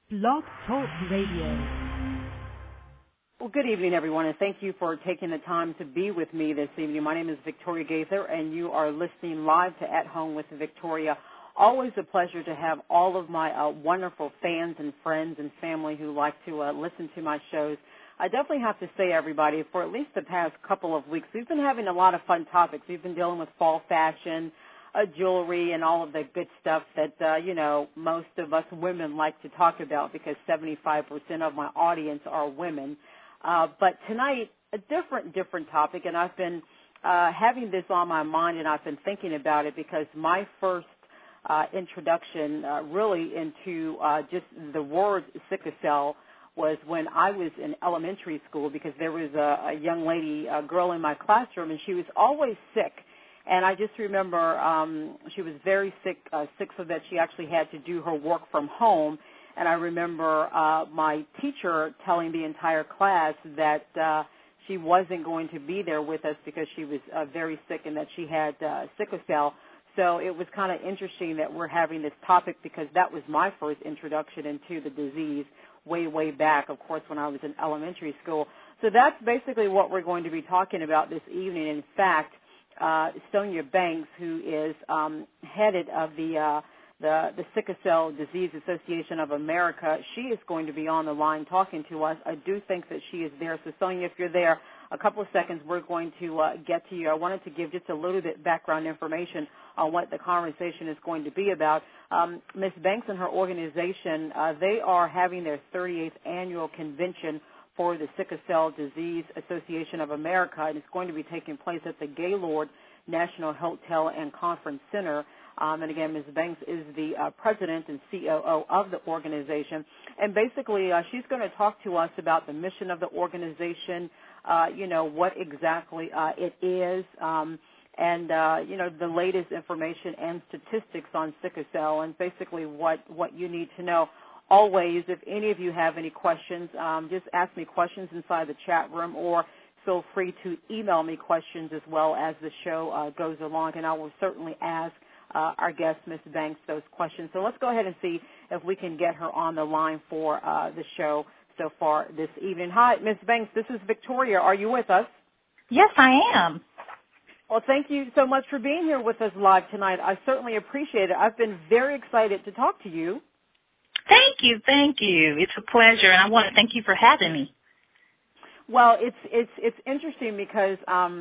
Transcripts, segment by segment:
Blog Talk Radio. Well, good evening, everyone, and thank you for taking the time to be with me this evening. My name is Victoria Gaither, and you are listening live to At Home with Victoria. Always a pleasure to have all of my wonderful fans and friends and family who like to listen to my shows. I definitely have to say, everybody, for at least the past couple of weeks, we've been having a lot of fun topics. We've been dealing with fall fashion, jewelry, and all of the good stuff that, most of us women like to talk about because 75% of my audience are women. But tonight, a different topic, and I've been having this on my mind, and I've been thinking about it because my first introduction really into just the word sickle cell was when I was in elementary school because there was a young lady, a girl in my classroom, and she was always sick. And I just remember she was very sick, sick so that she actually had to do her work from home. And I remember my teacher telling the entire class that she wasn't going to be there with us because she was very sick and that she had sickle cell. So it was kind of interesting that we're having this topic because that was my first introduction into the disease way back, of course, when I was in elementary school. So that's basically what we're going to be talking about this evening. In fact, Sonia Banks, who is headed of the Sickle Cell Disease Association of America, she is going to be on the line talking to us. I do think that she is there. So, Sonia, if you're there, a couple of seconds, we're going to get to you. I wanted to give just a little bit background information on what the conversation is going to be about. Ms. Banks and her organization, they are having their 38th annual convention for the Sickle Cell Disease Association of America, and it's going to be taking place at the Gaylord National Hotel and Conference Center. And again, Ms. Banks is the president and COO of the organization. And basically, she's going to talk to us about the mission of the organization, what exactly it is, and the latest information and statistics on sickle cell, and basically what you need to know. Always, if any of you have any questions, just ask me questions inside the chat room, or feel free to email me questions as well as the show goes along, and I will certainly ask our guest, Ms. Banks, those questions. So let's go ahead and see if we can get her on the line for the show so far this evening. Hi, Ms. Banks, this is Victoria. Are you with us? Yes, I am. Well, thank you so much for being here with us live tonight. I certainly appreciate it. I've been very excited to talk to you. Thank you. It's a pleasure, and I want to thank you for having me. Well, it's interesting because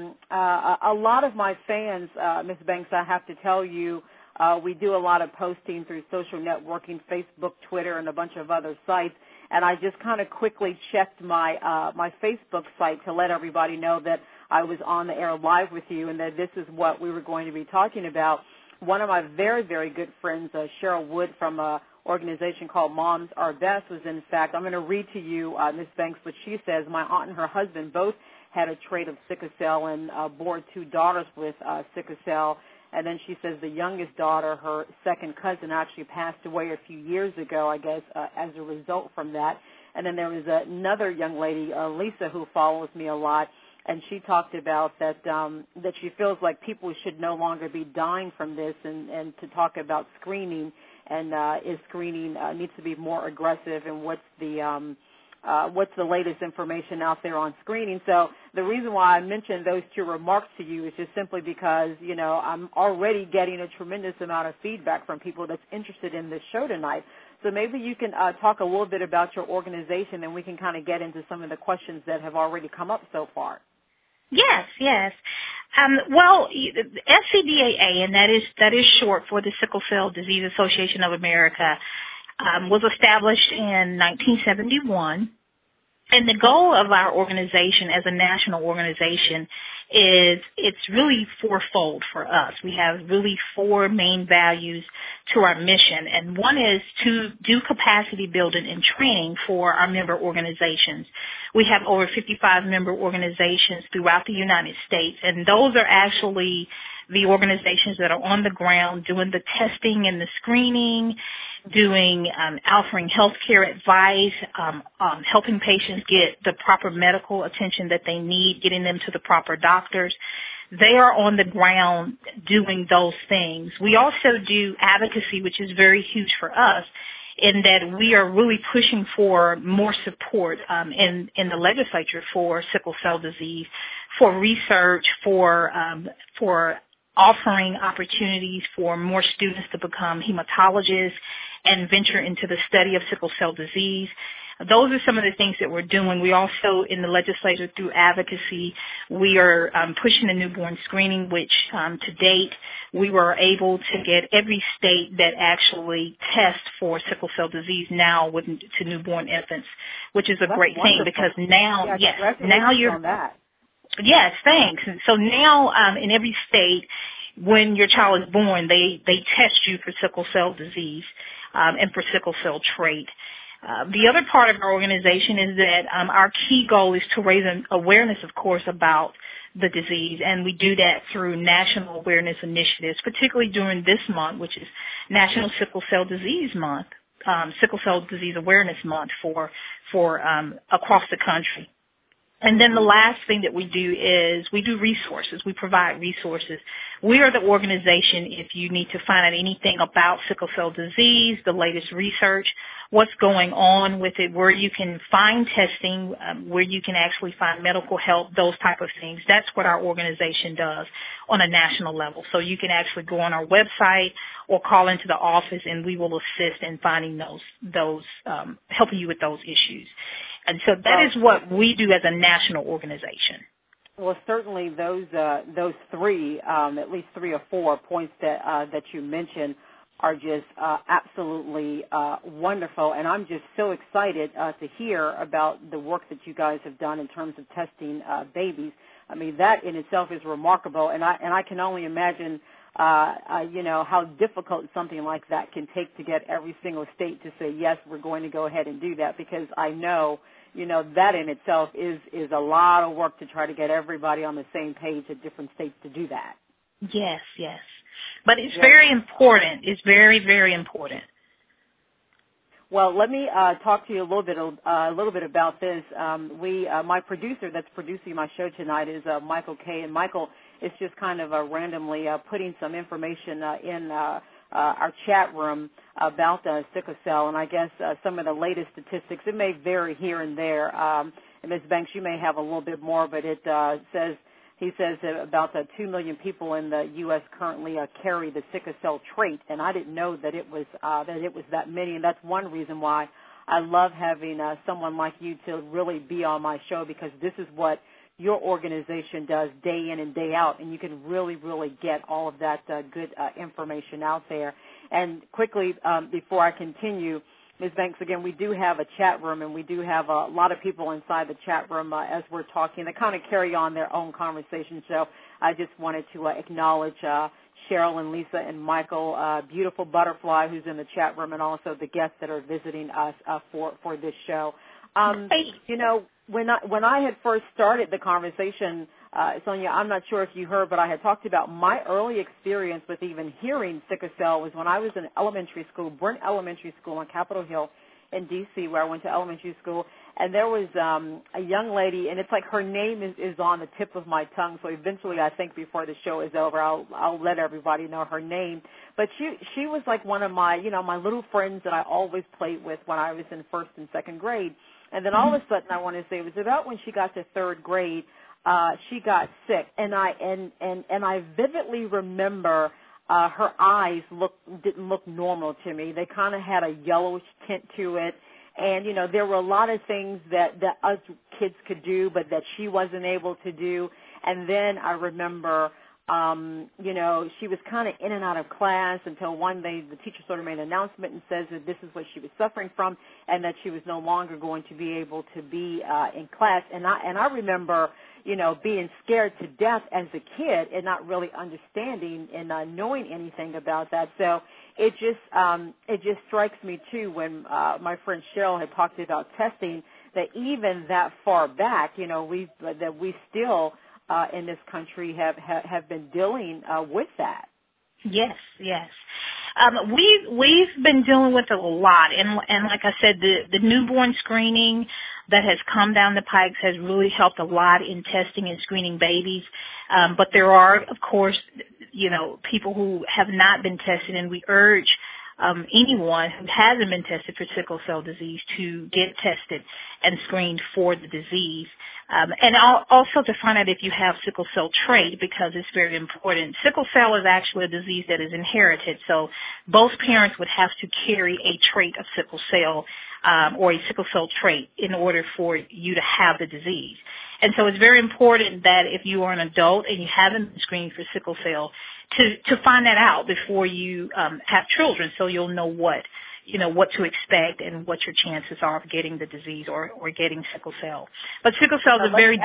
a lot of my fans, Ms. Banks, I have to tell you, we do a lot of posting through social networking, Facebook, Twitter, and a bunch of other sites. And I just kind of quickly checked my my Facebook site to let everybody know that I was on the air live with you and that this is what we were going to be talking about. One of my very, very good friends, Cheryl Wood from a organization called Moms Are Best, was in fact, I'm going to read to you, Ms. Banks, what she says. My aunt and her husband both had a trait of sickle cell and bore two daughters with sickle cell. And then she says the youngest daughter, her second cousin, actually passed away a few years ago, I guess, as a result from that. And then there was another young lady, Lisa, who follows me a lot, and she talked about that that she feels like people should no longer be dying from this, and to talk about screening, and is screening needs to be more aggressive, and what's the latest information out there on screening. So the reason why I mentioned those two remarks to you is just simply because, I'm already getting a tremendous amount of feedback from people that's interested in this show tonight. So maybe you can talk a little bit about your organization, and we can kind of get into some of the questions that have already come up so far. Yes. Well, SCDAA, and that is short for the Sickle Cell Disease Association of America, was established in 1971. And the goal of our organization as a national organization is it's really fourfold for us. We have really four main values to our mission, and one is to do capacity building and training for our member organizations. We have over 55 member organizations throughout the United States, and those are actually the organizations that are on the ground doing the testing and the screening, offering healthcare advice, helping patients get the proper medical attention that they need, getting them to the proper doctors. They are on the ground doing those things. We also do advocacy, which is very huge for us, in that we are really pushing for more support in the legislature for sickle cell disease, for research, for offering opportunities for more students to become hematologists and venture into the study of sickle cell disease. Those are some of the things that we're doing. We also, in the legislature, through advocacy, we are pushing the newborn screening, which to date we were able to get every state that actually tests for sickle cell disease now to newborn infants, which is a That's great wonderful. thing because now, now you're on that. Yes, thanks. And so now in every state, when your child is born, they test you for sickle cell disease and for sickle cell trait. The other part of our organization is that our key goal is to raise awareness, of course, about the disease, and we do that through national awareness initiatives, particularly during this month, which is National Sickle Cell Disease Month, Sickle Cell Disease Awareness Month for across the country. And then the last thing that we do is we do resources. We provide resources. We are the organization, if you need to find out anything about sickle cell disease, the latest research, what's going on with it, where you can find testing, where you can actually find medical help, those type of things. That's what our organization does on a national level. So you can actually go on our website or call into the office, and we will assist in finding those helping you with those issues. And so that is what we do as a national organization. Well, certainly those three, at least 3 or 4 points that you mentioned are just absolutely wonderful. And I'm just so excited to hear about the work that you guys have done in terms of testing babies. I mean, that in itself is remarkable, and I can only imagine how difficult something like that can take to get every single state to say, yes, we're going to go ahead and do that, because I know, that in itself is a lot of work to try to get everybody on the same page at different states to do that. Yes. But it's very important. It's very, very important. Well, let me talk to you a little bit about this. My producer that's producing my show tonight is Michael Kay, and Michael is just kind of randomly putting some information in our chat room about sickle cell, and I guess some of the latest statistics. It may vary here and there. And Ms. Banks, you may have a little bit more, but it he says that about 2 million people in the U.S. currently carry the sickle cell trait, and I didn't know that it was that many, and that's one reason why I love having someone like you to really be on my show, because this is what your organization does day in and day out, and you can really, really get all of that good information out there. And quickly, before I continue, Ms. Banks, again, we do have a chat room, and we do have a lot of people inside the chat room as we're talking. They kind of carry on their own conversation, so I just wanted to acknowledge Cheryl and Lisa and Michael, beautiful butterfly who's in the chat room, and also the guests that are visiting us for this show. When I had first started the conversation, Sonia, I'm not sure if you heard, but I had talked about my early experience with even hearing sickle cell was when I was in elementary school, Brent Elementary School on Capitol Hill in D.C., where I went to elementary school, and there was a young lady, and it's like her name is on the tip of my tongue, so eventually I think before the show is over I'll let everybody know her name. But she was like one of my, my little friends that I always played with when I was in first and second grade. And then all of a sudden, I want to say it was about when she got to third grade, she got sick, and I vividly remember her eyes didn't look normal to me. They kind of had a yellowish tint to it, and there were a lot of things that us kids could do, but that she wasn't able to do. And then I remember, she was kind of in and out of class until one day the teacher sort of made an announcement and says that this is what she was suffering from, and that she was no longer going to be able to be in class. And I remember, being scared to death as a kid and not really understanding and not knowing anything about that. So it just strikes me too when my friend Cheryl had talked about testing, that even that far back, we still in this country have been dealing with that. Yes. We've been dealing with it a lot, and like I said, the newborn screening that has come down the pipes has really helped a lot in testing and screening babies. But there are, of course, people who have not been tested, and we urge anyone who hasn't been tested for sickle cell disease to get tested and screened for the disease. And also to find out if you have sickle cell trait, because it's very important. Sickle cell is actually a disease that is inherited, so both parents would have to carry a trait of sickle cell or a sickle cell trait in order for you to have the disease. And so it's very important that if you are an adult and you haven't been screened for sickle cell, to find that out before you have children, so you'll know what to expect and what your chances are of getting the disease or getting sickle cell. But sickle cell is a very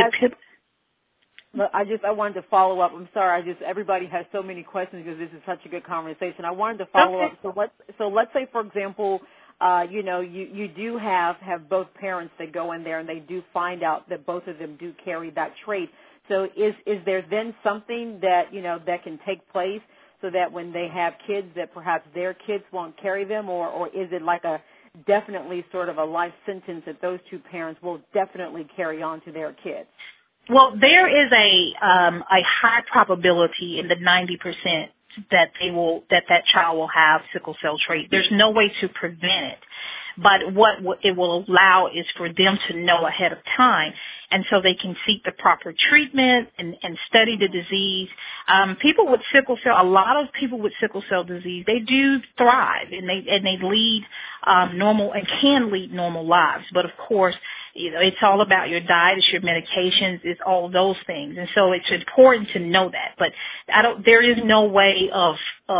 I wanted to follow up. I'm sorry. Everybody has so many questions because this is such a good conversation. I wanted to follow up. So let's say, for example, you do have both parents that go in there and they do find out that both of them do carry that trait. So is there then something that, that can take place so that when they have kids that perhaps their kids won't carry them, or is it like a definitely sort of a life sentence that those two parents will definitely carry on to their kids? Well, there is a high probability in the 90% that that child will have sickle cell trait. There's no way to prevent it. But what it will allow is for them to know ahead of time, and so they can seek the proper treatment and study the disease. People with sickle cell, a lot of people with sickle cell disease, they do thrive and they lead normal and can lead normal lives. But of course, it's all about your diet, it's your medications, it's all those things, and so it's important to know that. But there is no way of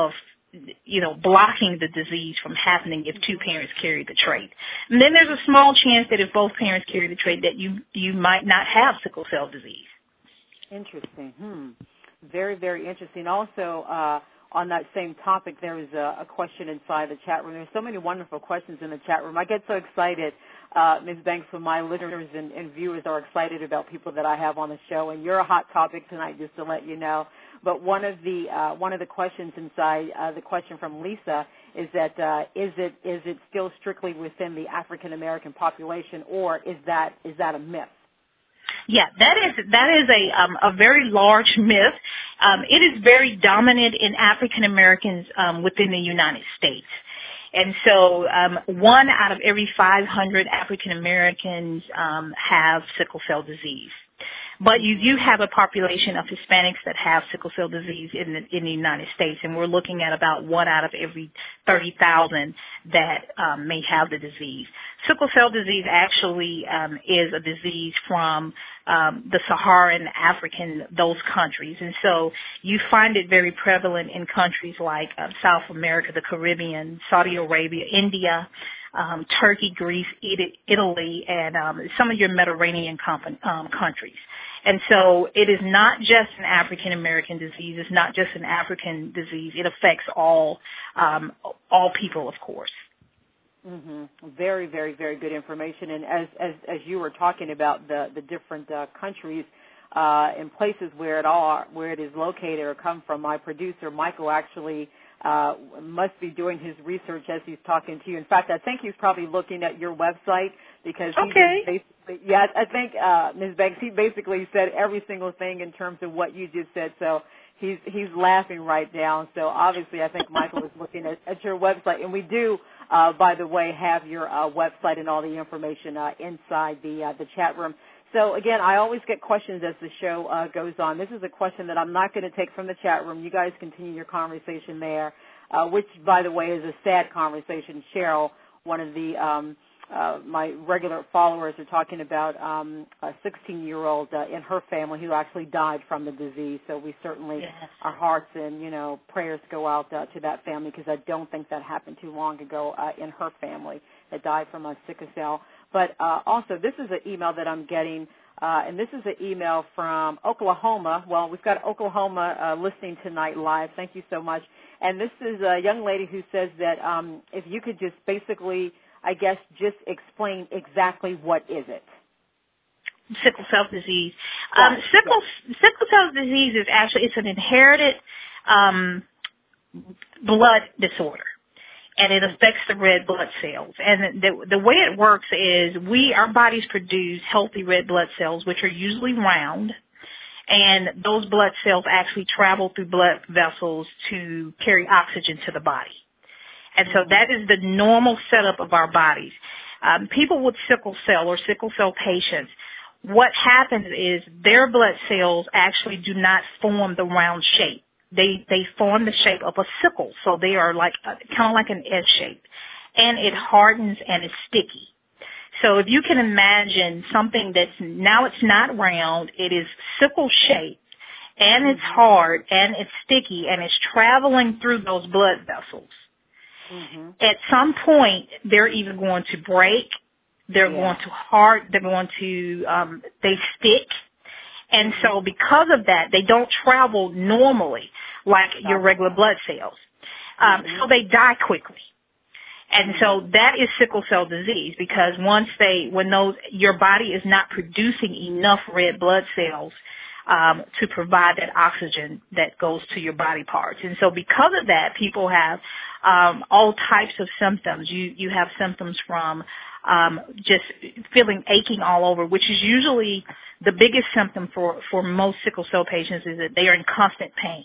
blocking the disease from happening if two parents carry the trait. And then there's a small chance that if both parents carry the trait that you might not have sickle cell disease. Interesting. Very, very interesting. Also, on that same topic, there is a question inside the chat room. There's so many wonderful questions in the chat room. I get so excited, Ms. Banks, when my listeners and viewers are excited about people that I have on the show, and you're a hot topic tonight, just to let you know. But one of the questions inside the question from Lisa is that is it still strictly within the African American population, or is that a myth? Yeah, that is a very large myth. It is very dominant in African Americans within the United States. And so 1 out of every 500 African Americans have sickle cell disease. But you do have a population of Hispanics that have sickle cell disease in the United States, and we're looking at about 1 out of every 30,000 that may have the disease. Sickle cell disease actually is a disease from the Saharan African, those countries. And so you find it very prevalent in countries like South America, the Caribbean, Saudi Arabia, India, Turkey, Greece, Italy, and some of your Mediterranean countries. And so it is not just an African American disease. It's not just an African disease. It affects all people, of course. Mm-hmm. Very, very, very good information. And as you were talking about the different countries and places where it is located or come from, my producer Michael actually must be doing his research as he's talking to you. In fact, I think he's probably looking at your website because I think Ms. Banks, he basically said every single thing in terms of what you just said. So he's laughing right now. So obviously, I think Michael is looking at your website, and we do, by the way, have your website and all the information inside the chat room. So, again, I always get questions as the show goes on. This is a question that I'm not going to take from the chat room. You guys continue your conversation there, which, by the way, is a sad conversation. Cheryl, one of the my regular followers, are talking about a 16-year-old in her family who actually died from the disease. So we certainly, our hearts and, prayers go out to that family, because I don't think that happened too long ago in her family that died from a sickle cell. But also, this is an email that I'm getting, and this is an email from Oklahoma. Well, we've got Oklahoma listening tonight live. Thank you so much. And this is a young lady who says that if you could just basically, I guess, just explain exactly what is it. Sickle cell disease. Sickle cell disease is actually, it's an inherited blood disorder. And it affects the red blood cells. And the way it works is our bodies produce healthy red blood cells, which are usually round, and those blood cells actually travel through blood vessels to carry oxygen to the body. And so that is the normal setup of our bodies. People with sickle cell or sickle cell patients, what happens is their blood cells actually do not form the round shape. They form the shape of a sickle, so they are like kind of like an S shape, and it hardens and is sticky. So if you can imagine something that's now it's not round, it is sickle shaped, and it's hard and it's sticky, and it's traveling through those blood vessels. At some point, they're either going to break, they're going to they stick. And so because of that, they don't travel normally like your regular blood cells. So they die quickly. And so that is sickle cell disease, because your body is not producing enough red blood cells to provide that oxygen that goes to your body parts. And so because of that, people have all types of symptoms. You have symptoms from just feeling aching all over, which is usually the biggest symptom for most sickle cell patients, is that they are in constant pain.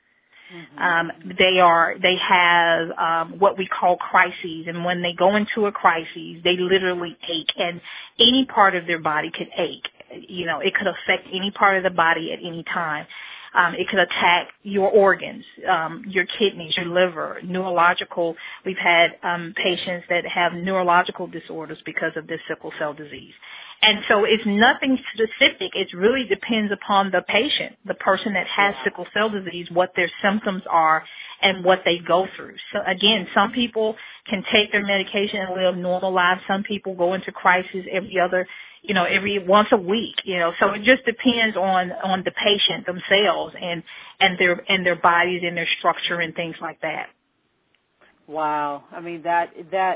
They have what we call crises, and when they go into a crisis, they literally ache, and any part of their body could ache. You know, it could affect any part of the body at any time. It could attack your organs, your kidneys, your liver, neurological. We've had patients that have neurological disorders because of this sickle cell disease. And so it's nothing specific. It really depends upon the patient, the person that has sickle cell disease, what their symptoms are and what they go through. So again, some people can take their medication and live normal lives. Some people go into crisis every once a week, so it just depends on the patient themselves and their bodies and their structure and things like that. Wow. I mean, that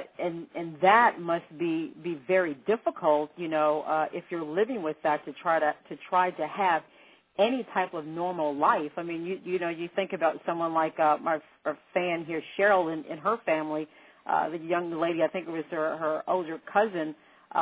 must be very difficult, if you're living with that, to try to have any type of normal life. I mean, you think about someone like our fan here, Cheryl, and her family, the young lady, I think it was her older cousin,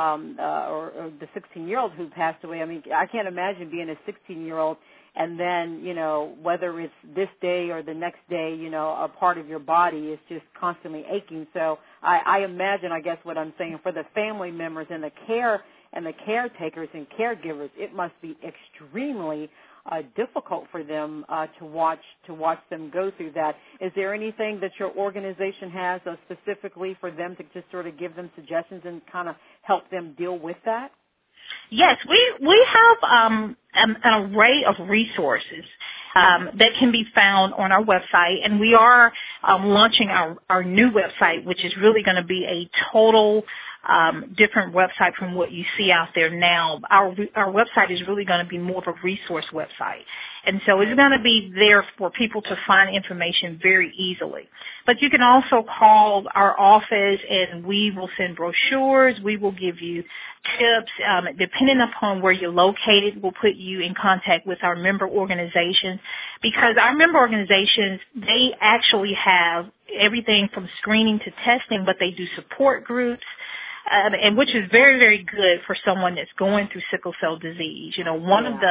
or the 16-year-old who passed away. I mean, I can't imagine being a 16-year-old and then, whether it's this day or the next day, a part of your body is just constantly aching. So I imagine, I guess what I'm saying, for the family members and the caretakers and caregivers, it must be extremely difficult for them to watch them go through that. Is there anything that your organization has specifically for them to just sort of give them suggestions and kind of help them deal with that? Yes, we have an array of resources that can be found on our website, and we are launching our new website, which is really going to be a total different website from what you see out there now. Our website is really going to be more of a resource website. And so it's going to be there for people to find information very easily. But you can also call our office, and we will send brochures. We will give you tips. Depending upon where you're located, we'll put you in contact with our member organizations, because our member organizations, they actually have everything from screening to testing, but they do support groups. And which is very, very good for someone that's going through sickle cell disease. One of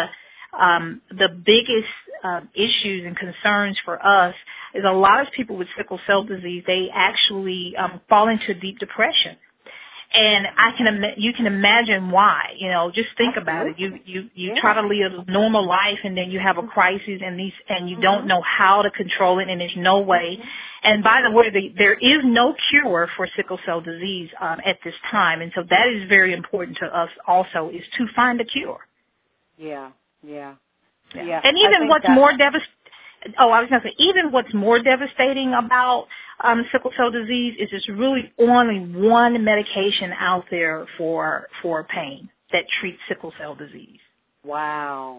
the biggest issues and concerns for us is a lot of people with sickle cell disease, they actually fall into deep depression. And you can imagine why. Just think about it. You try to live a normal life, and then you have a crisis, and you don't know how to control it, and there's no way. And by the way, there is no cure for sickle cell disease at this time, and so that is very important to us. Also, is to find a cure. Yeah. And even what's more even what's more devastating about sickle cell disease is there's really only one medication out there for pain that treats sickle cell disease. Wow.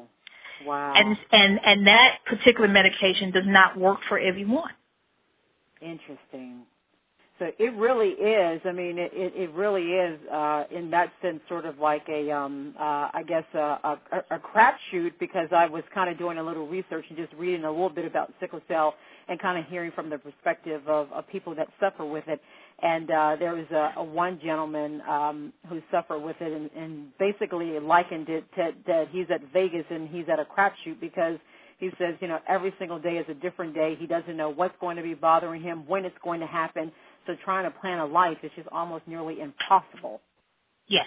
And that particular medication does not work for everyone. Interesting. So it really is. I mean, it really is in that sense, sort of like a crapshoot, because I was kind of doing a little research and just reading a little bit about sickle cell and kind of hearing from the perspective of people that suffer with it. And there was one gentleman who suffered with it, and basically likened it to that he's at Vegas and he's at a crapshoot, because he says, every single day is a different day. He doesn't know what's going to be bothering him, when it's going to happen. So trying to plan a life is just almost nearly impossible. Yes,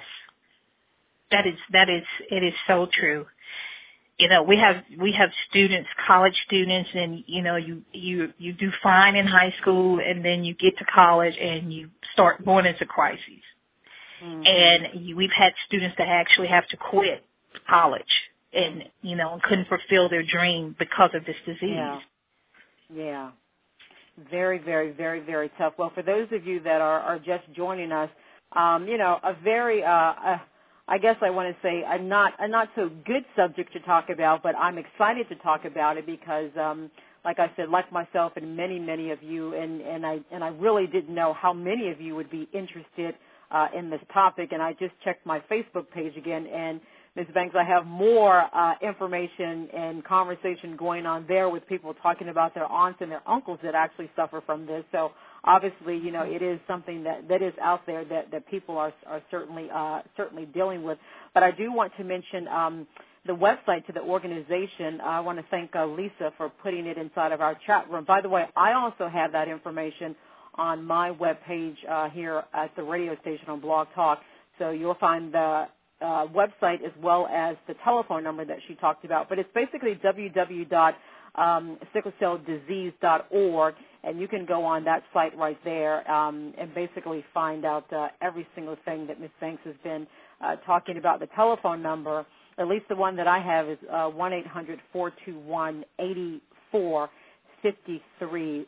it is so true. You know, we have students, college students, and you do fine in high school, and then you get to college and you start going into crises. Mm-hmm. And we've had students that actually have to quit college and couldn't fulfill their dream because of this disease. Yeah. Very, very, very, very tough. Well, for those of you that are just joining us, a very I guess I want to say a not so good subject to talk about, but I'm excited to talk about it because, like I said, like myself and many of you, and I really didn't know how many of you would be interested in this topic. And I just checked my Facebook page again, and Ms. Banks, I have more information and conversation going on there with people talking about their aunts and their uncles that actually suffer from this. So obviously, it is something that is out there that people are certainly dealing with. But I do want to mention the website to the organization. I want to thank Lisa for putting it inside of our chat room. By the way, I also have that information on my webpage here at the radio station on Blog Talk. So you'll find the website as well as the telephone number that she talked about. But it's basically www.sicklecelldisease.org, and you can go on that site right there and basically find out every single thing that Ms. Banks has been talking about. The telephone number, at least the one that I have, is 1-800-421-8453,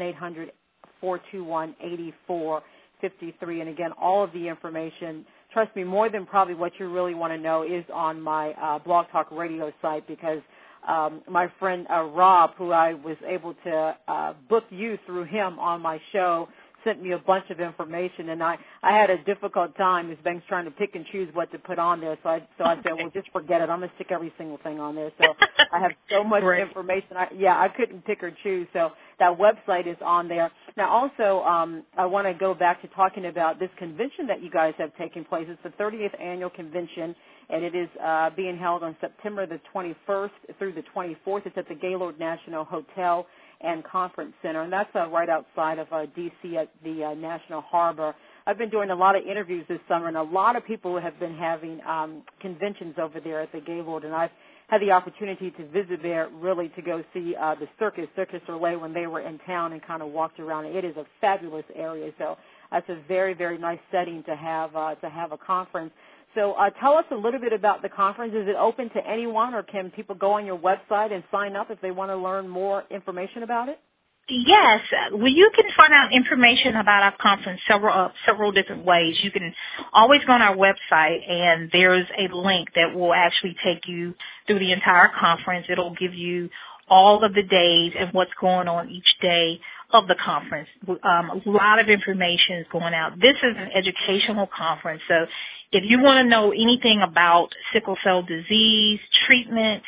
1-800-421-8453. And again, all of the information, trust me, more than probably what you really want to know is on my Blog Talk Radio site, because my friend Rob, who I was able to book you through him on my show, sent me a bunch of information, and I had a difficult time, Ms. Banks, trying to pick and choose what to put on there. So I said, well, just forget it. I'm going to stick every single thing on there. So I have so much information. I couldn't pick or choose. So that website is on there. Now, also, I want to go back to talking about this convention that you guys have taken place. It's the 30th annual convention, and it is being held on September the 21st through the 24th. It's at the Gaylord National Hotel and Conference Center, and that's right outside of D.C. at the National Harbor. I've been doing a lot of interviews this summer, and a lot of people have been having conventions over there at the Gaylord, and I've had the opportunity to visit there really to go see the Circus Soleil when they were in town and kind of walked around. It is a fabulous area, so that's a very, very nice setting to have a conference. So tell us a little bit about the conference. Is it open to anyone, or can people go on your website and sign up if they want to learn more information about it? Yes. Well, you can find out information about our conference several different ways. You can always go on our website, and there's a link that will actually take you through the entire conference. It'll give you all of the days and what's going on each day of the conference. A lot of information is going out. This is an educational conference, so if you want to know anything about sickle cell disease, treatment,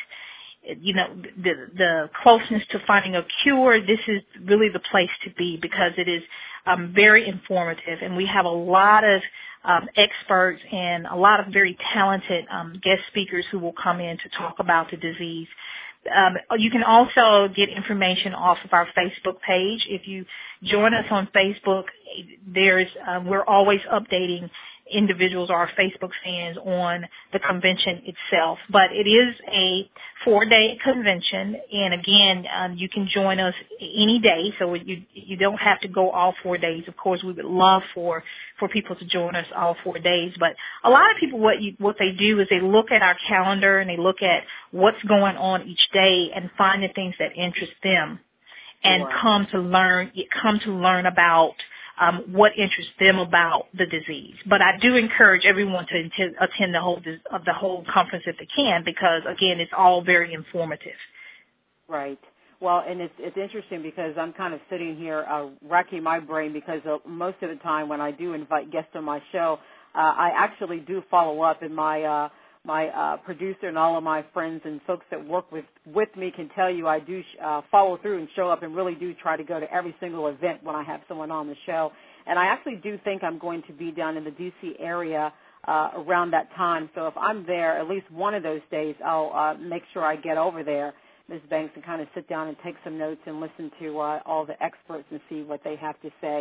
the closeness to finding a cure, this is really the place to be, because it is very informative, and we have a lot of experts and a lot of very talented guest speakers who will come in to talk about the disease. You can also get information off of our Facebook page. If you join us on Facebook, we're always updating individuals or our Facebook fans on the convention itself. But it is a 4-day convention, and again, you can join us any day, so you don't have to go all 4 days. Of course, we would love for people to join us all 4 days, but a lot of people, what they do is they look at our calendar and they look at what's going on each day and find the things that interest them, and come to learn about what interests them about the disease. But I do encourage everyone to attend the whole conference if they can, because again, it's all very informative. Right. Well, and it's interesting because I'm kind of sitting here racking my brain, because most of the time when I do invite guests on my show, I actually do follow up, and my producer and all of my friends and folks that work with me can tell you I do follow through and show up and really do try to go to every single event when I have someone on the show. And I actually do think I'm going to be down in the D.C. area around that time. So if I'm there at least one of those days, I'll make sure I get over there, Ms. Banks, and kind of sit down and take some notes and listen to all the experts and see what they have to say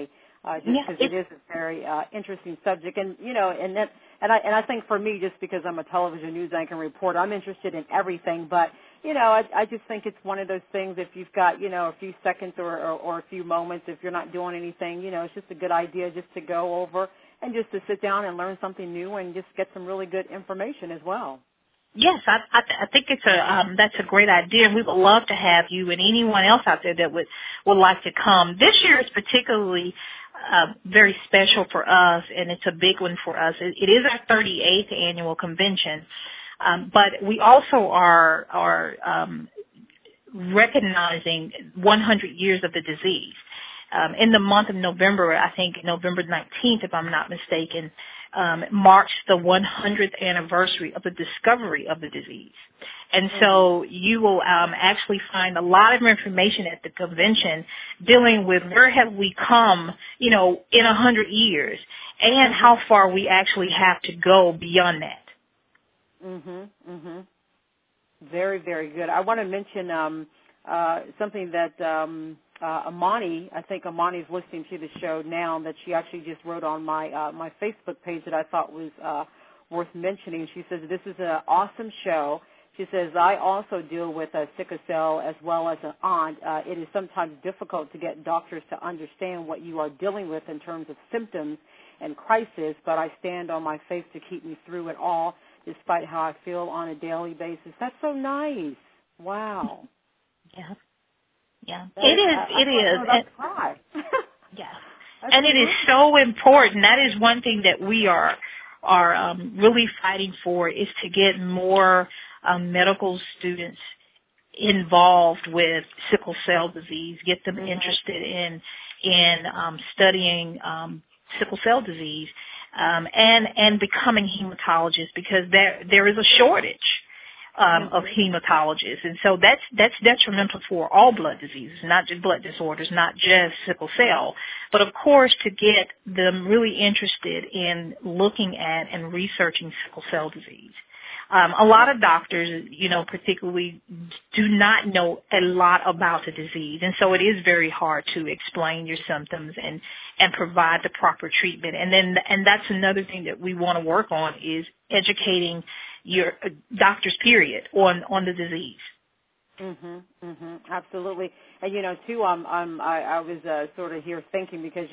just because it is a very interesting subject. And, and I think for me, just because I'm a television news anchor and reporter, I'm interested in everything. But, I just think it's one of those things, if you've got, a few seconds or a few moments, if you're not doing anything, it's just a good idea just to go over and just to sit down and learn something new and just get some really good information as well. Yes, I think that's a great idea, and we would love to have you and anyone else out there that would like to come. This year is particularly very special for us, and it's a big one for us. It is our 38th annual convention, but we also are recognizing 100 years of the disease. In the month of November, I think November 19th, if I'm not mistaken, marks the 100th anniversary of the discovery of the disease. And so you will actually find a lot of information at the convention dealing with where have we come, in 100 years, and how far we actually have to go beyond that. Very, very good. I want to mention something that Amani, I think Amani's listening to the show now, that she actually just wrote on my Facebook page that I thought was worth mentioning. She says, this is an awesome show. She says, I also deal with sickle cell as well as an aunt. It is sometimes difficult to get doctors to understand what you are dealing with in terms of symptoms and crisis, but I stand on my faith to keep me through it all, despite how I feel on a daily basis. That's so nice. Wow. Yeah. Yeah, it is. Yes. And it is so important. That is one thing that we are really fighting for, is to get more medical students involved with sickle cell disease, get them interested in studying sickle cell disease, and becoming hematologists, because there is a shortage of hematologists. And so that's detrimental for all blood diseases, not just blood disorders, not just sickle cell, but of course to get them really interested in looking at and researching sickle cell disease. A lot of doctors, particularly do not know a lot about the disease, and so it is very hard to explain your symptoms and provide the proper treatment. And that's another thing that we want to work on, is educating your doctors, period, on the disease. Absolutely. And too, I was sort of here thinking, because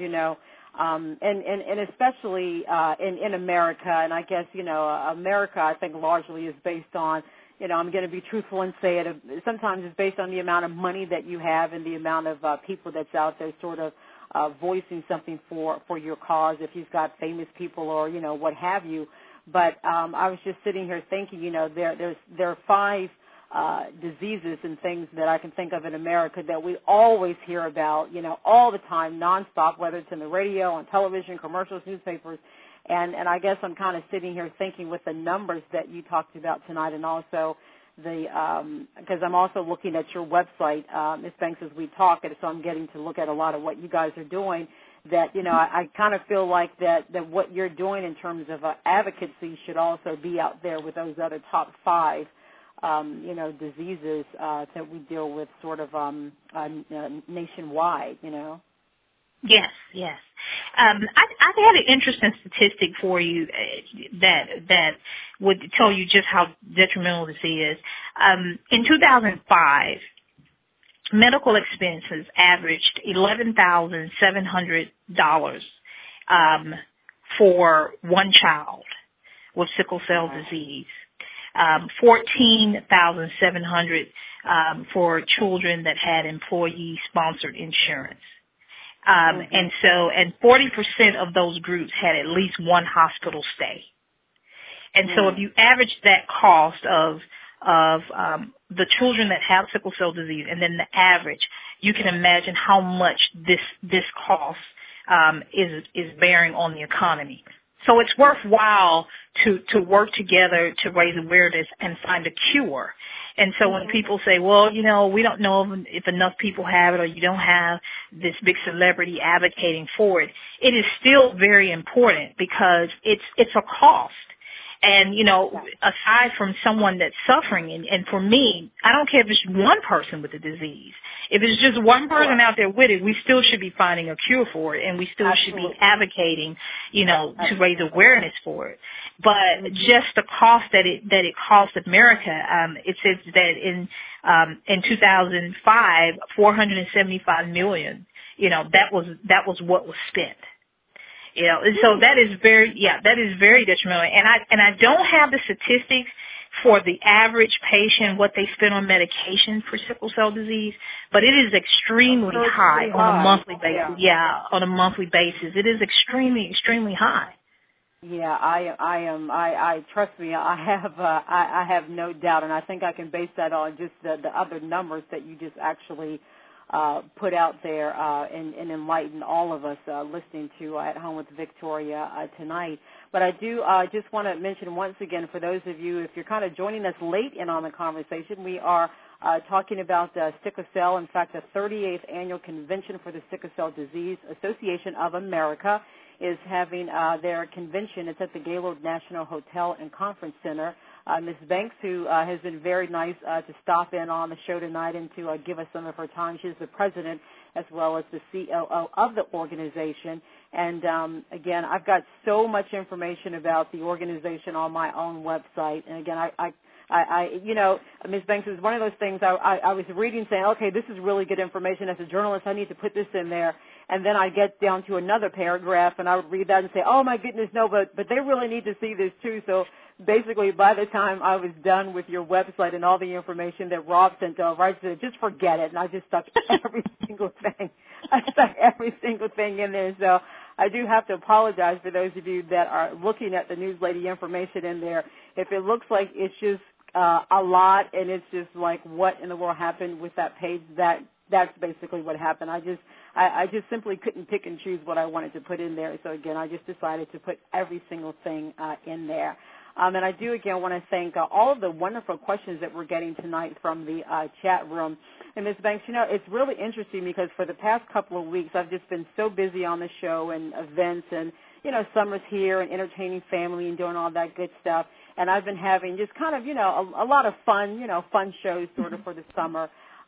and especially in America, and I guess America, I think largely is based on, I'm going to be truthful and say it, sometimes it's based on the amount of money that you have and the amount of people that's out there sort of voicing something for your cause, if you've got famous people or what have you. But I was just sitting here thinking, there are 5 diseases and things that I can think of in America that we always hear about, all the time, nonstop, whether it's in the radio, on television, commercials, newspapers. And I guess I'm kind of sitting here thinking with the numbers that you talked about tonight, and also because I'm also looking at your website, Ms. Banks, as we talk, and so I'm getting to look at a lot of what you guys are doing. That, I kind of feel like that what you're doing in terms of advocacy should also be out there with those other top 5, diseases that we deal with sort of nationwide, Yes. I had an interesting statistic for you that would tell you just how detrimental this is. In 2005, medical expenses averaged $11,700 for one child with sickle cell disease, $14,700 for children that had employee-sponsored insurance. And 40% of those groups had at least one hospital stay. And so if you average that cost of the children that have sickle cell disease and then the average, you can imagine how much this cost is bearing on the economy. So it's worthwhile to work together to raise awareness and find a cure. And so when people say, well, we don't know if enough people have it, or you don't have this big celebrity advocating for it, it is still very important, because it's a cost. And, aside from someone that's suffering, and for me, I don't care if it's one person with the disease. If it's just one person out there with it, we still should be finding a cure for it, and we still should be advocating, to raise awareness for it. But just the cost that it cost America, it says that in 2005, $475 million, that was what was spent. And so that is very detrimental. And I don't have the statistics for the average patient, what they spend on medication for sickle cell disease, but it is extremely high on a monthly basis. Yeah, on a monthly basis. It is extremely, extremely high. Yeah, I trust me, I have no doubt, and I think I can base that on just the other numbers that you just actually put out there and enlighten all of us listening to At Home with Victoria tonight. But I do just want to mention once again, for those of you, if you're kind of joining us late in on the conversation, we are talking about sickle cell. In fact, the 38th Annual Convention for the Sickle Cell Disease Association of America is having their convention. It's at the Gaylord National Hotel and Conference Center. Ms. Banks, who has been very nice to stop in on the show tonight and to give us some of her time. She's the president as well as the COO of the organization. And, again, I've got so much information about the organization on my own website. And, again, Ms. Banks, is one of those things I was reading saying, okay, this is really good information. As a journalist, I need to put this in there. And then I get down to another paragraph, and I would read that and say, oh, my goodness, no, but they really need to see this, too. So basically, by the time I was done with your website and all the information that Rob sent over, I said, just forget it. And I just stuck every single thing. I stuck every single thing in there. So I do have to apologize for those of you that are looking at the Newslady information in there. If it looks like it's just a lot and it's just like what in the world happened with that page, that's basically what happened. I just simply couldn't pick and choose what I wanted to put in there. So, again, I just decided to put every single thing in there. And I do, again, want to thank all of the wonderful questions that we're getting tonight from the chat room. And, Ms. Banks, it's really interesting because for the past couple of weeks I've just been so busy on the show and events and, summer's here and entertaining family and doing all that good stuff. And I've been having just kind of, a lot of fun, fun shows sort of for the summer.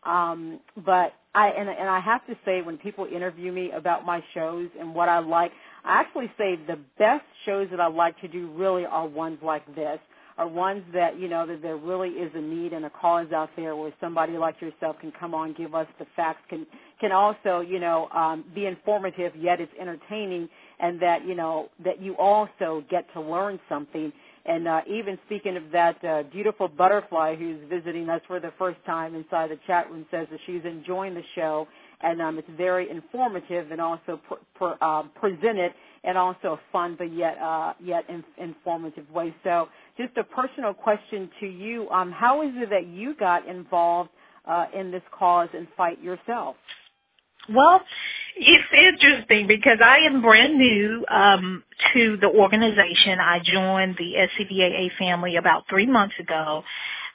But I have to say, when people interview me about my shows and what I like, I actually say the best shows that I like to do really are ones like this, are ones that, that there really is a need and a cause out there where somebody like yourself can come on, give us the facts, can also, be informative, yet it's entertaining, and that, that you also get to learn something. And even speaking of that beautiful butterfly who's visiting us for the first time inside the chat room says that she's enjoying the show, and it's very informative and also presented in also a fun but yet informative way. So just a personal question to you, how is it that you got involved in this cause and fight yourself? Well, it's interesting because I am brand new to the organization. I joined the SCDAA family about 3 months ago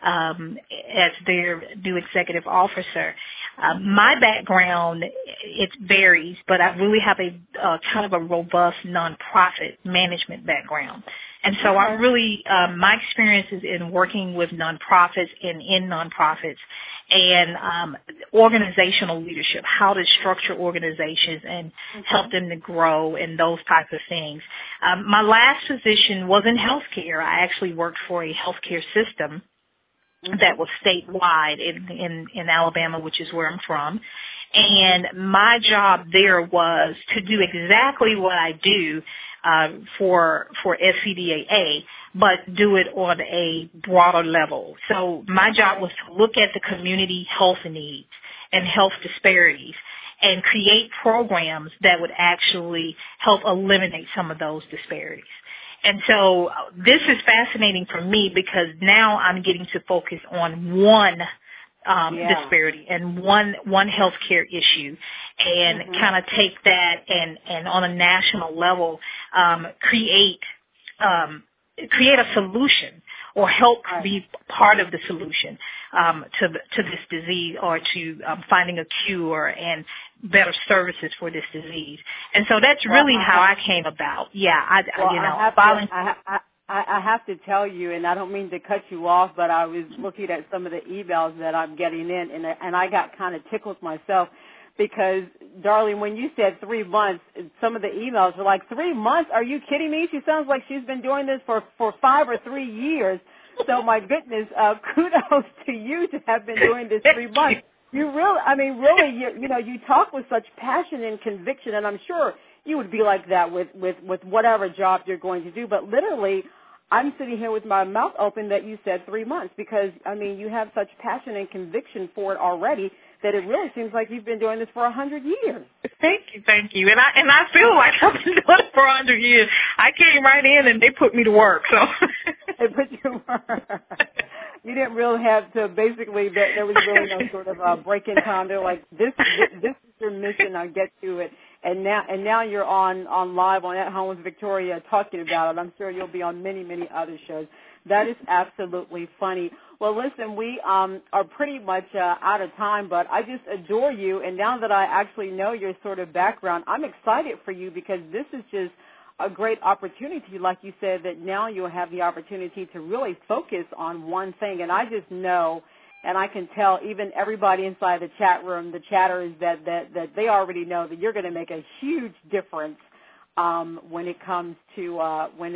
as their new executive officer. My background, it varies, but I really have a kind of a robust nonprofit management background. And so I'm really, my experience is in working with nonprofits and in nonprofits and organizational leadership, how to structure organizations and help them to grow and those types of things. My last position was in healthcare. I actually worked for a healthcare system that was statewide in Alabama, which is where I'm from. And my job there was to do exactly what I do for SCDAA, but do it on a broader level. So my job was to look at the community health needs and health disparities and create programs that would actually help eliminate some of those disparities. And so this is fascinating for me because now I'm getting to focus on one disparity and one healthcare issue and kind of take that and on a national level create a solution or help be part of the solution to this disease or to finding a cure and better services for this disease. And so that's really how I came about. Yeah, I I have to tell you, and I don't mean to cut you off, but I was looking at some of the emails that I'm getting in, and I got kind of tickled myself because, darling, when you said 3 months, some of the emails were like, 3 months? Are you kidding me? She sounds like she's been doing this for 5 or 3 years. So my goodness, kudos to you to have been doing this 3 months. You really, I mean, really, you talk with such passion and conviction, and I'm sure you would be like that with whatever job you're going to do. But literally, I'm sitting here with my mouth open that you said 3 months because, I mean, you have such passion and conviction for it already that it really seems like you've been doing this for 100 years. Thank you. And I feel like I've been doing it for 100 years. I came right in and they put me to work. So they put you to work. You didn't really have to. Basically, there was really no sort of break in time. They're like, this is your mission. Now get to it. And now you're on live on At Home with Victoria talking about it. I'm sure you'll be on many other shows. That is absolutely funny. Well, listen, we are pretty much out of time, but I just adore you. And now that I actually know your sort of background, I'm excited for you because this is just a great opportunity, like you said, that now you'll have the opportunity to really focus on one thing. And I just know, and I can tell even everybody inside the chat room, the chatters, that they already know that you're going to make a huge difference when it comes to when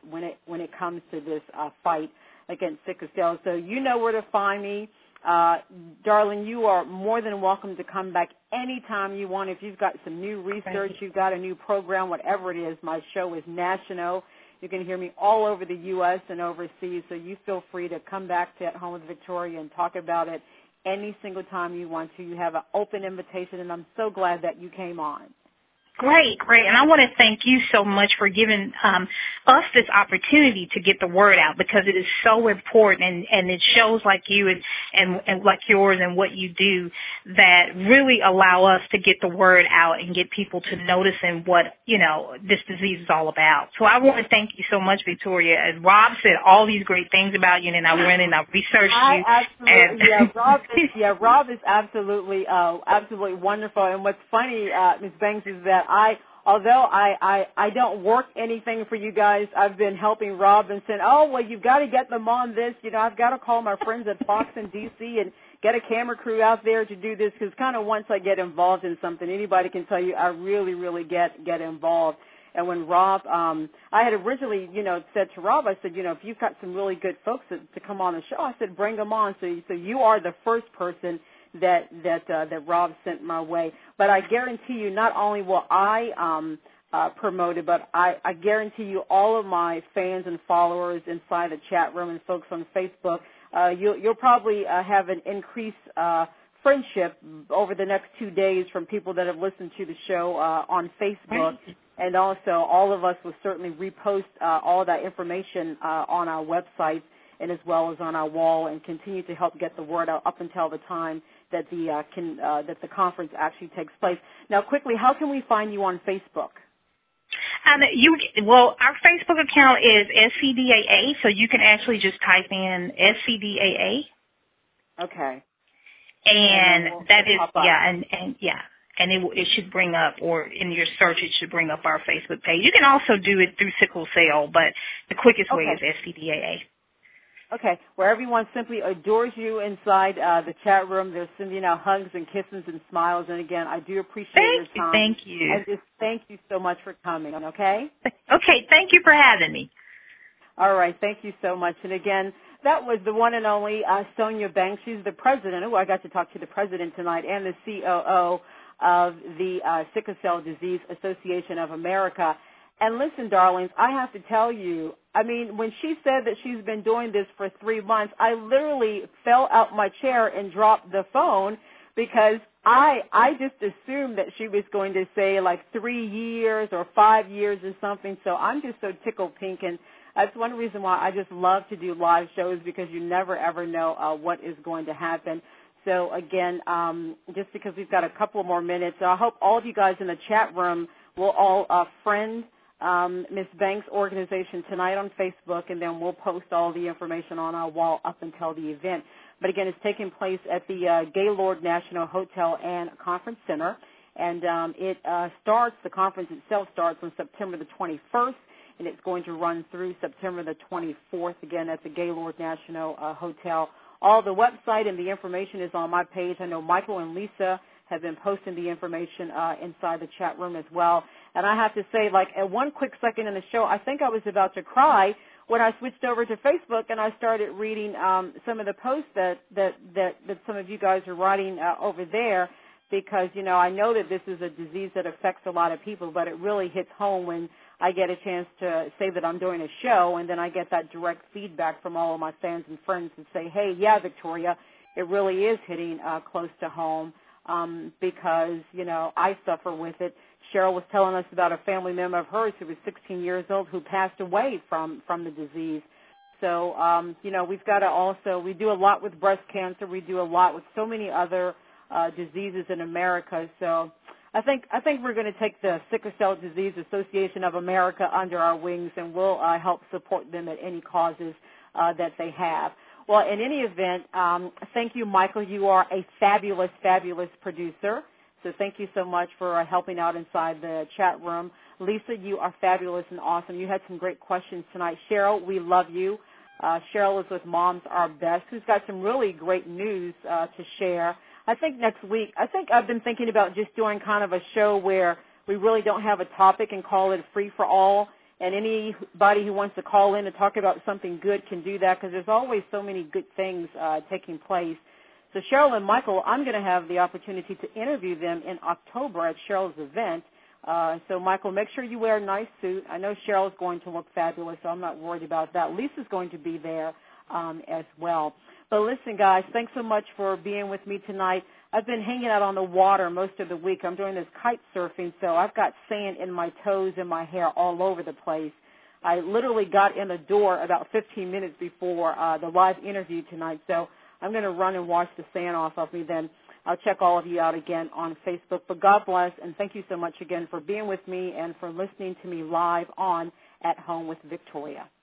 it comes to this fight against sickle cell. So you know where to find me. Darling, you are more than welcome to come back anytime you want. If you've got some new research, you've got a new program, whatever it is, my show is national. You can hear me all over the U.S. and overseas, so you feel free to come back to At Home with Victoria and talk about it any single time you want to. You have an open invitation, and I'm so glad that you came on. Great. And I want to thank you so much for giving us this opportunity to get the word out because it is so important and it shows like you and like yours and what you do that really allow us to get the word out and get people to notice and what, this disease is all about. So I want to thank you so much, Victoria. As Rob said all these great things about you, and I went and I researched you. Absolutely. Rob is absolutely wonderful. And what's funny, Ms. Banks, is that although I don't work anything for you guys, I've been helping Rob and saying, you've got to get them on this. I've got to call my friends at Fox and DC and get a camera crew out there to do this because kind of once I get involved in something, anybody can tell you I really get involved. And when Rob, I had originally, said to Rob, I said, if you've got some really good folks to come on the show, I said, bring them on. So you are the first person that Rob sent my way. But I guarantee you, not only will I promote it, but I guarantee you all of my fans and followers inside the chat room and folks on Facebook, you'll probably have an increased friendship over the next 2 days from people that have listened to the show on Facebook. And also all of us will certainly repost all that information on our website and as well as on our wall and continue to help get the word out up until the time that the conference actually takes place. Now, quickly, how can we find you on Facebook? Our Facebook account is SCDAA, so you can actually just type in SCDAA. Okay. And that is, and it should bring up, or in your search, it should bring up our Facebook page. You can also do it through sickle cell, but the quickest way is SCDAA. Okay, where everyone simply adores you inside the chat room. They're sending out hugs and kisses and smiles. And again, I do appreciate your time. Thank you. And just thank you so much for coming, okay? Okay, thank you for having me. All right, thank you so much. And again, that was the one and only Sonia Banks. She's the president. I got to talk to the president tonight and the COO of the Sickle Cell Disease Association of America. And listen, darlings, I have to tell you, I mean, when she said that she's been doing this for 3 months, I literally fell out my chair and dropped the phone because I just assumed that she was going to say like 3 years or 5 years or something. So I'm just so tickled pink, and that's one reason why I just love to do live shows because you never, ever know what is going to happen. So, again, just because we've got a couple more minutes, I hope all of you guys in the chat room will all friend Ms. Banks' organization tonight on Facebook, and then we'll post all the information on our wall up until the event. But, again, it's taking place at the Gaylord National Hotel and Conference Center, and the conference itself starts on September the 21st, and it's going to run through September the 24th, again, at the Gaylord National Hotel. All the website and the information is on my page. I know Michael and Lisa have been posting the information inside the chat room as well. And I have to say, like, at one quick second in the show, I think I was about to cry when I switched over to Facebook and I started reading some of the posts that some of you guys are writing over there, because, you know, I know that this is a disease that affects a lot of people, but it really hits home when I get a chance to say that I'm doing a show, and then I get that direct feedback from all of my fans and friends that say, hey, yeah, Victoria, it really is hitting close to home because, you know, I suffer with it. Cheryl was telling us about a family member of hers who was 16 years old who passed away from the disease. So, you know, we've got to also, we do a lot with breast cancer. We do a lot with so many other diseases in America. So I think we're going to take the Sickle Cell Disease Association of America under our wings, and we'll help support them at any causes that they have. Well, in any event, thank you, Michael. You are a fabulous, fabulous producer. So thank you so much for helping out inside the chat room. Lisa, you are fabulous and awesome. You had some great questions tonight. Cheryl, we love you. Cheryl is with Moms Are Best, who's got some really great news to share. I think next week, I've been thinking about just doing kind of a show where we really don't have a topic and call it free for all. And anybody who wants to call in and talk about something good can do that, because there's always so many good things taking place. So Cheryl and Michael, I'm going to have the opportunity to interview them in October at Cheryl's event. So, Michael, make sure you wear a nice suit. I know Cheryl's going to look fabulous, so I'm not worried about that. Lisa's going to be there as well. But listen, guys, thanks so much for being with me tonight. I've been hanging out on the water most of the week. I'm doing this kite surfing, so I've got sand in my toes and my hair all over the place. I literally got in the door about 15 minutes before the live interview tonight, so I'm going to run and wash the sand off of me. Then I'll check all of you out again on Facebook. But God bless, and thank you so much again for being with me and for listening to me live on At Home with Victoria.